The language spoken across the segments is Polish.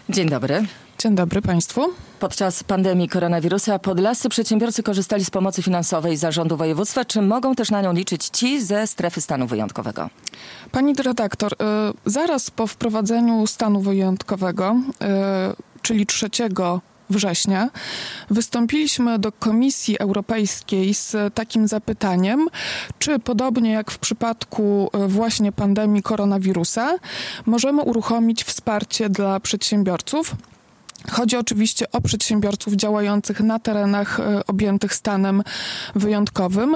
Dzień dobry. Dzień dobry Państwu. Podczas pandemii koronawirusa podlascy przedsiębiorcy korzystali z pomocy finansowej zarządu województwa. Czy mogą też na nią liczyć ci ze strefy stanu wyjątkowego? Pani redaktor, zaraz po wprowadzeniu stanu wyjątkowego, czyli 3 września, wystąpiliśmy do Komisji Europejskiej z takim zapytaniem, czy podobnie jak w przypadku właśnie pandemii koronawirusa, możemy uruchomić wsparcie dla przedsiębiorców. Chodzi oczywiście o przedsiębiorców działających na terenach objętych stanem wyjątkowym.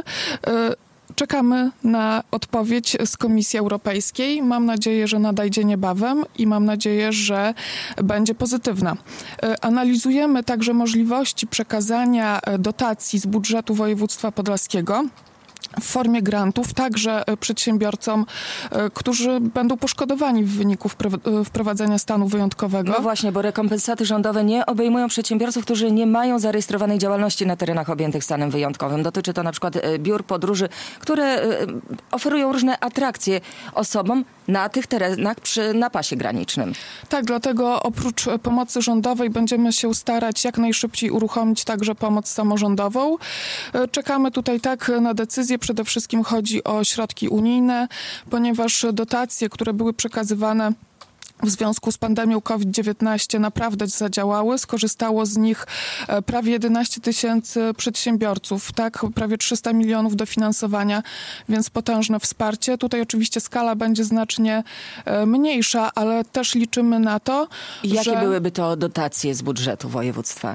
Czekamy na odpowiedź z Komisji Europejskiej. Mam nadzieję, że nadejdzie niebawem i mam nadzieję, że będzie pozytywna. Analizujemy także możliwości przekazania dotacji z budżetu województwa podlaskiego w formie grantów, także przedsiębiorcom, którzy będą poszkodowani w wyniku wprowadzenia stanu wyjątkowego. No właśnie, bo rekompensaty rządowe nie obejmują przedsiębiorców, którzy nie mają zarejestrowanej działalności na terenach objętych stanem wyjątkowym. Dotyczy to na przykład biur podróży, które oferują różne atrakcje osobom na tych terenach na pasie granicznym. Tak, dlatego oprócz pomocy rządowej będziemy się starać jak najszybciej uruchomić także pomoc samorządową. Czekamy tutaj na decyzję. Przede wszystkim chodzi o środki unijne, ponieważ dotacje, które były przekazywane w związku z pandemią COVID-19 naprawdę zadziałały. Skorzystało z nich prawie 11 000 przedsiębiorców, tak? Prawie 300 milionów dofinansowania, więc potężne wsparcie. Tutaj oczywiście skala będzie znacznie mniejsza, ale też liczymy na to, Jakie byłyby to dotacje z budżetu województwa?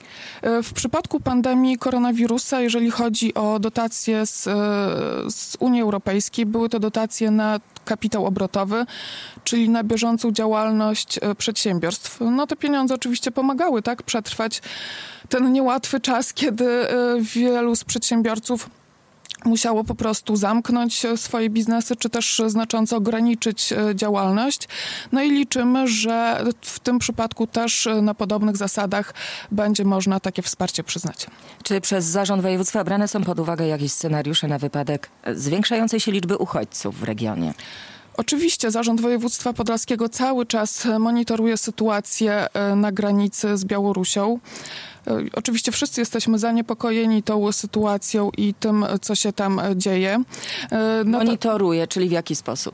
W przypadku pandemii koronawirusa, jeżeli chodzi o dotacje z Unii Europejskiej, były to dotacje na kapitał obrotowy, czyli na bieżącą działalność przedsiębiorstw. No te pieniądze oczywiście pomagały przetrwać ten niełatwy czas, kiedy wielu z przedsiębiorców musiało po prostu zamknąć swoje biznesy, czy też znacząco ograniczyć działalność. No i liczymy, że w tym przypadku też na podobnych zasadach będzie można takie wsparcie przyznać. Czy przez zarząd województwa brane są pod uwagę jakieś scenariusze na wypadek zwiększającej się liczby uchodźców w regionie? Oczywiście Zarząd Województwa Podlaskiego cały czas monitoruje sytuację na granicy z Białorusią. Oczywiście wszyscy jesteśmy zaniepokojeni tą sytuacją i tym, co się tam dzieje. Monitoruje, czyli w jaki sposób?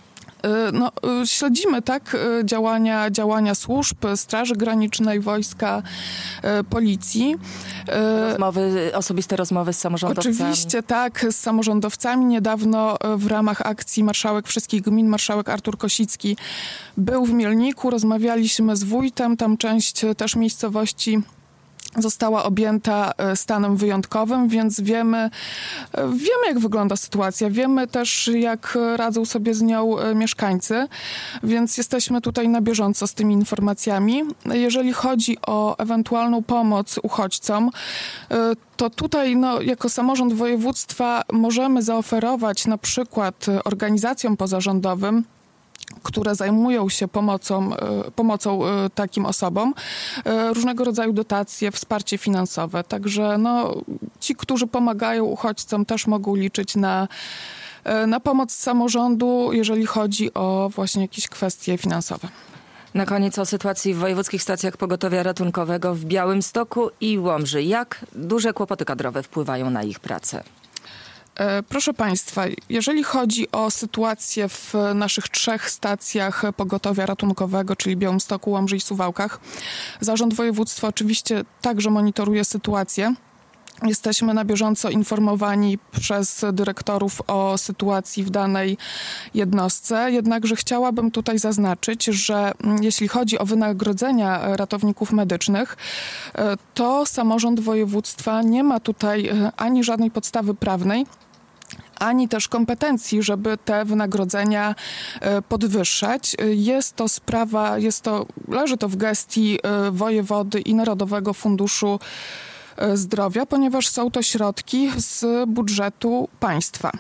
Śledzimy działania służb, Straży Granicznej, wojska, policji. Osobiste rozmowy z samorządowcami? Oczywiście z samorządowcami. Niedawno w ramach akcji Marszałek Wszystkich Gmin, marszałek Artur Kosicki był w Mielniku, rozmawialiśmy z wójtem, tam część też miejscowości została objęta stanem wyjątkowym, więc wiemy jak wygląda sytuacja. Wiemy też, jak radzą sobie z nią mieszkańcy, więc jesteśmy tutaj na bieżąco z tymi informacjami. Jeżeli chodzi o ewentualną pomoc uchodźcom, to tutaj jako samorząd województwa możemy zaoferować na przykład organizacjom pozarządowym, które zajmują się pomocą takim osobom, różnego rodzaju dotacje, wsparcie finansowe. Także ci, którzy pomagają uchodźcom, też mogą liczyć na pomoc samorządu, jeżeli chodzi o właśnie jakieś kwestie finansowe. Na koniec o sytuacji w wojewódzkich stacjach pogotowia ratunkowego w Białymstoku i Łomży. Jak duże kłopoty kadrowe wpływają na ich pracę? Proszę Państwa, jeżeli chodzi o sytuację w naszych 3 stacjach pogotowia ratunkowego, czyli Białymstoku, Łomży i Suwałkach, Zarząd Województwa oczywiście także monitoruje sytuację. Jesteśmy na bieżąco informowani przez dyrektorów o sytuacji w danej jednostce. Jednakże chciałabym tutaj zaznaczyć, że jeśli chodzi o wynagrodzenia ratowników medycznych, to samorząd województwa nie ma tutaj ani żadnej podstawy prawnej, ani też kompetencji, żeby te wynagrodzenia podwyższać. Leży to w gestii wojewody i Narodowego Funduszu Zdrowia, ponieważ są to środki z budżetu państwa.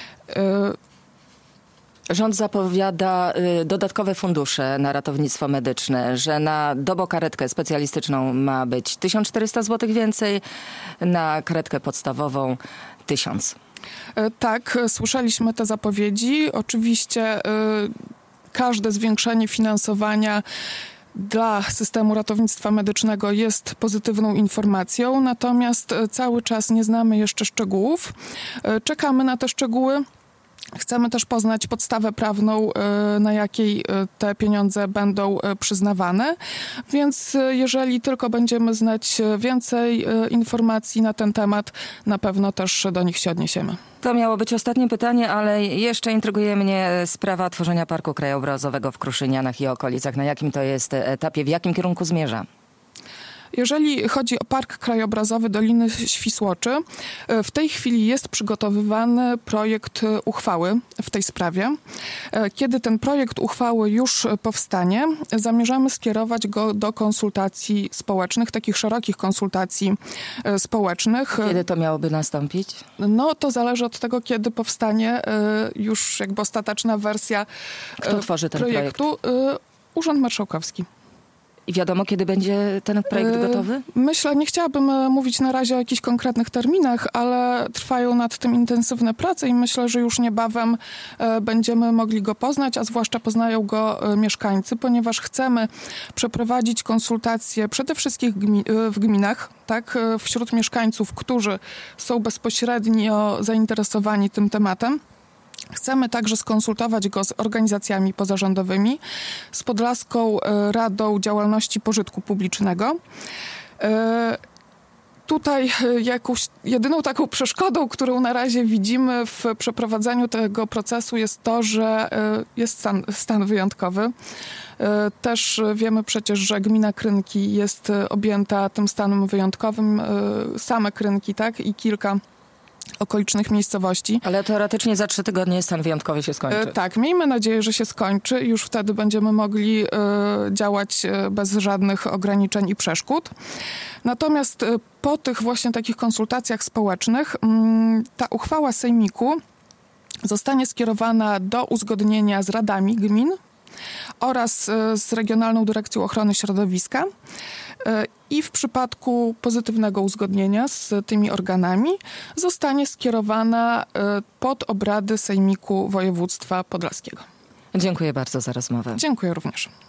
Rząd zapowiada dodatkowe fundusze na ratownictwo medyczne, że na dobokaretkę specjalistyczną ma być 1400 zł więcej, na karetkę podstawową 1000. Tak, słyszeliśmy te zapowiedzi. Oczywiście każde zwiększenie finansowania dla systemu ratownictwa medycznego jest pozytywną informacją, natomiast cały czas nie znamy jeszcze szczegółów. Czekamy na te szczegóły. Chcemy też poznać podstawę prawną, na jakiej te pieniądze będą przyznawane, więc jeżeli tylko będziemy znać więcej informacji na ten temat, na pewno też do nich się odniesiemy. To miało być ostatnie pytanie, ale jeszcze intryguje mnie sprawa tworzenia Parku Krajobrazowego w Kruszynianach i okolicach. Na jakim to jest etapie, w jakim kierunku zmierza? Jeżeli chodzi o Park Krajobrazowy Doliny Świsłoczy, w tej chwili jest przygotowywany projekt uchwały w tej sprawie. Kiedy ten projekt uchwały już powstanie, zamierzamy skierować go do konsultacji społecznych, takich szerokich konsultacji społecznych. Kiedy to miałoby nastąpić? No to zależy od tego, kiedy powstanie już jakby ostateczna wersja Kto tworzy ten projektu. Urząd Marszałkowski. I wiadomo, kiedy będzie ten projekt gotowy? Myślę, nie chciałabym mówić na razie o jakichś konkretnych terminach, ale trwają nad tym intensywne prace i myślę, że już niebawem będziemy mogli go poznać, a zwłaszcza poznają go mieszkańcy, ponieważ chcemy przeprowadzić konsultacje przede wszystkim w gminach, tak, wśród mieszkańców, którzy są bezpośrednio zainteresowani tym tematem. Chcemy także skonsultować go z organizacjami pozarządowymi, z Podlaską Radą Działalności Pożytku Publicznego. Tutaj jedyną taką przeszkodą, którą na razie widzimy w przeprowadzaniu tego procesu jest to, że jest stan wyjątkowy. Też wiemy przecież, że gmina Krynki jest objęta tym stanem wyjątkowym, same Krynki, tak, i kilka okolicznych miejscowości. Ale teoretycznie za 3 tygodnie stan wyjątkowy się skończy. Tak, miejmy nadzieję, że się skończy i już wtedy będziemy mogli działać bez żadnych ograniczeń i przeszkód. Natomiast po tych właśnie takich konsultacjach społecznych ta uchwała sejmiku zostanie skierowana do uzgodnienia z radami gmin oraz z Regionalną Dyrekcją Ochrony Środowiska. I w przypadku pozytywnego uzgodnienia z tymi organami zostanie skierowana pod obrady Sejmiku Województwa Podlaskiego. Dziękuję bardzo za rozmowę. Dziękuję również.